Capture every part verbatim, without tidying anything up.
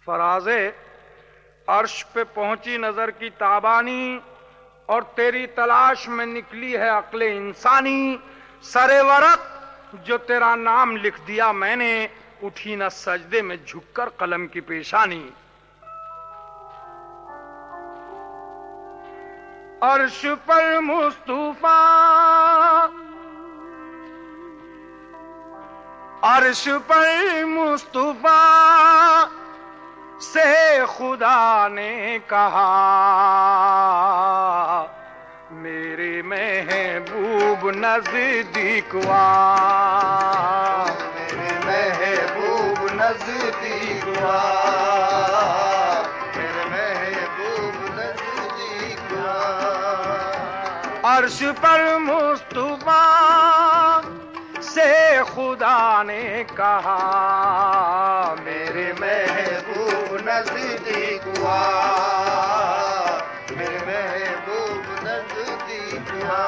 فراز عرش پہ پہنچی نظر کی تابانی اور تیری تلاش میں نکلی ہے عقل انسانی. سرے ورق جو تیرا نام لکھ دیا میں نے, اٹھی نہ سجدے میں جھک کر قلم کی پیشانی. عرش پر مصطفیٰ عرش پر مصطفیٰ سے خدا نے کہا, میرے محبوب نزدیک وا, میرے محبوب نزدیک وا, میرے محبوب نزدیک وا. عرش پر مصطفیٰ سے خدا نے کہا, میرے محبوب نزدیک وا, میرے محبوب نزدیک وا.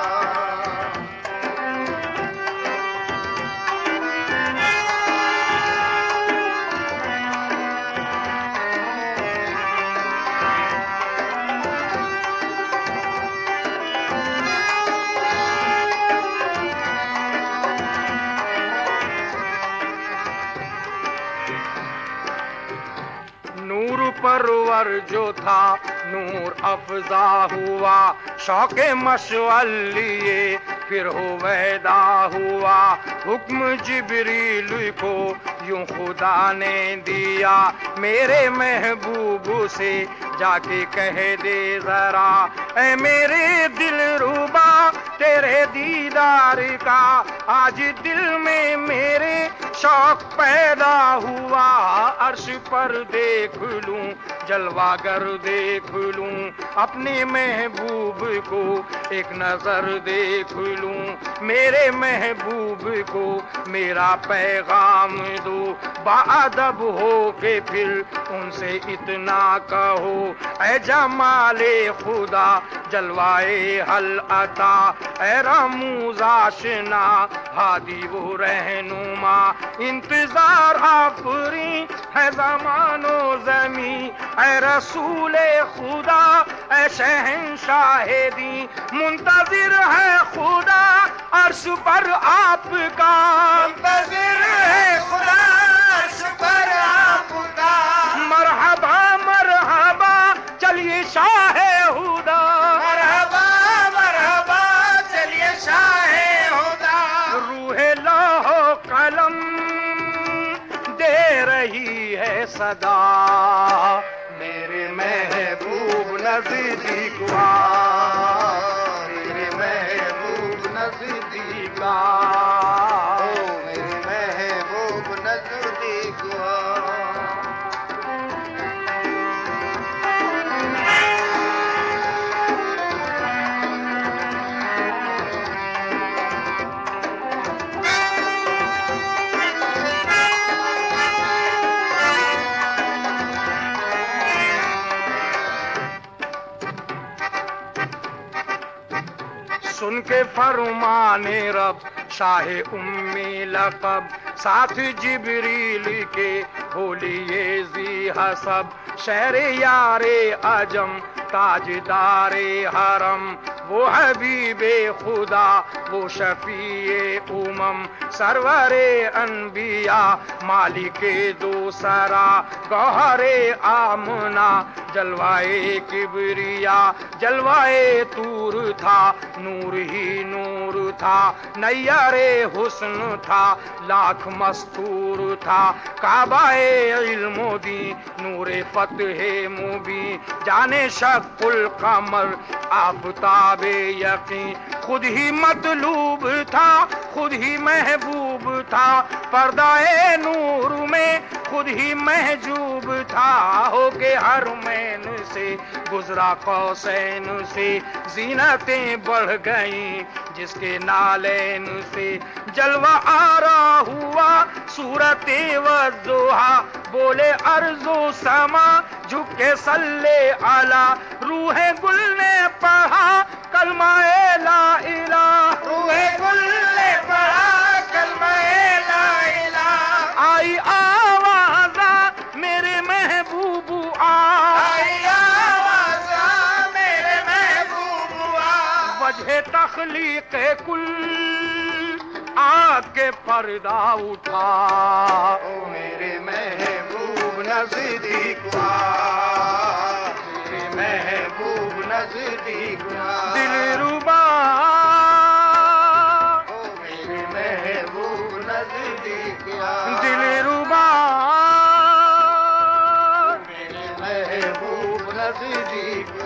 پرور جو تھا نور افزا ہوا, شوق مشعل لیے پھر ہو ویدا ہوا. حکم جبریل کو یوں خدا نے دیا, میرے محبوب سے جا کے کہہ دے ذرا, اے میرے دل ربا تیرے دیدار کا, آج دل میں میرے شوق پیدا ہوا. عرش پر دیکھ لوں جلوہ گر دیکھ لوں, اپنے محبوب کو ایک نظر دیکھ لوں. میرے محبوب کو میرا پیغام دو, باادب ہو کے پھر ان سے اتنا کہو, اے جمال خدا جلوائے حل عطا, اے رموز آشنا ہادی وہ رہنما. انتظار آفری ہے زمان و زمین, اے رسول خدا اے شہنشاہ دی, منتظر ہے خدا عرش پر آپ کا, منتظر ہے خدا عرش پر آپ کا. مرحبا مرحبا چلیے شاہ ہدا, مرحبا مرحبا چلیے شاہ ہدا. روح لوح و قلم دے رہی ہے صدا, میرے محبوب نزدیک وا, میرے محبوب نزدیک وا, میرے محبوب نزدیک وا. سن کے فرمان رب شاہ امی لقب, ساتھ جبریل کے بولیے ذی حسب. شہر یار عجم تاجدار حرم, وہ حبیب خدا وہ شفیع امم, سرور انبیاء مالک دو سرا, گوہر آمنہ جلوائے کبریا. جلوائے طور تھا نور ہی نور تھا, نیر حسن تھا لاکھ مستور تھا. کعبہ علم و دین نور فتح مبین, جانے شق القمر آفتاب یقین. خود ہی مطلوب تھا خود ہی محبوب تھا, پردہ نور میں خود ہی محجوب تھا. ہو کے حرمین سے گزرا قوسین سے, زینتیں بڑھ گئیں جس کے نالین سے. جلوہ آرا ہوا صورت والضحیٰ, بولے ارض و سما جھک کے صلی علی. روح گل نے پڑھا کلمہ لا الہ, روح گل نے پڑھا کلمہ لا الہ. آئی آواز میرے محبوب واجہ تخلیق کل آ کے پردہ اٹھا او میرے محبوب نزدیک آ میرے محبوب نزدیک آ دلربا او میرے محبوب نزدیک آ دلربا میرے محبوب نزدیک